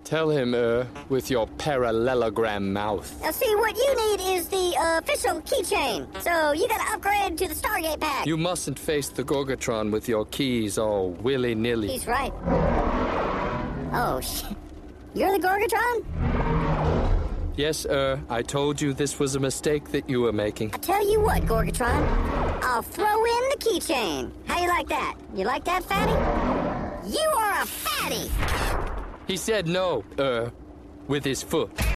Tell him, with your parallelogram mouth. Now see, what you need is the official keychain. So you gotta upgrade to the Stargate pack. You mustn't face the Gorgatron with your keys all willy-nilly. He's right. Oh, shit. You're the Gorgatron? Yes, I told you this was a mistake that you were making. I tell you what, Gorgatron. I'll throw in the keychain. How you like that? You like that, fatty? You are a fatty! He said no, with his foot.